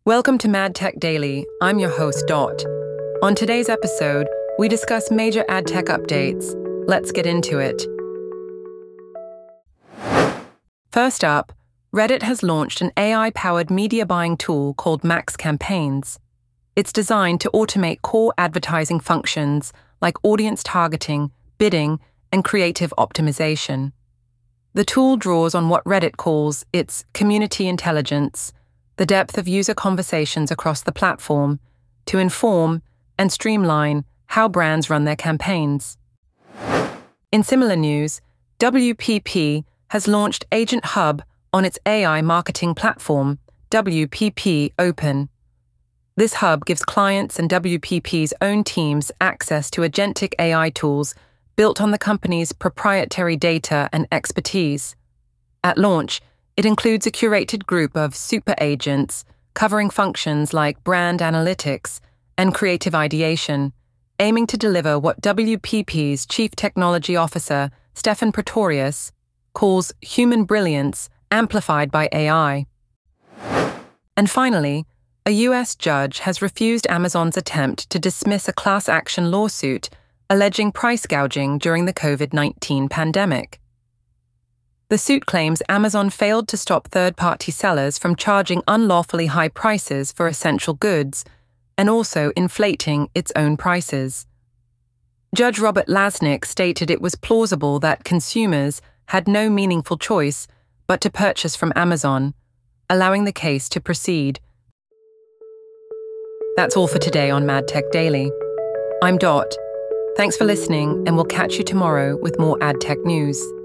Welcome to Mad Tech Daily. I'm your host, Dot. On today's episode, we discuss major ad tech updates. Let's get into it. First up, Reddit has launched an AI-powered media buying tool called Max Campaigns. It's designed to automate core advertising functions like audience targeting, bidding, and creative optimization. The tool draws on what Reddit calls its community intelligence, the depth of user conversations across the platform, to inform and streamline how brands run their campaigns. In similar news, WPP has launched Agent Hub on its AI marketing platform, WPP Open. This hub gives clients and WPP's own teams access to agentic AI tools built on the company's proprietary data and expertise. At launch, it includes a curated group of super agents covering functions like brand analytics and creative ideation, aiming to deliver what WPP's Chief Technology Officer, Stefan Pretorius, calls human brilliance amplified by AI. And finally, a U.S. judge has refused Amazon's attempt to dismiss a class action lawsuit alleging price gouging during the COVID-19 pandemic. The suit claims Amazon failed to stop third-party sellers from charging unlawfully high prices for essential goods and also inflating its own prices. Judge Robert Lasnik stated it was plausible that consumers had no meaningful choice but to purchase from Amazon, allowing the case to proceed. That's all for today on Mad Tech Daily. I'm Dot. Thanks for listening, and we'll catch you tomorrow with more ad tech news.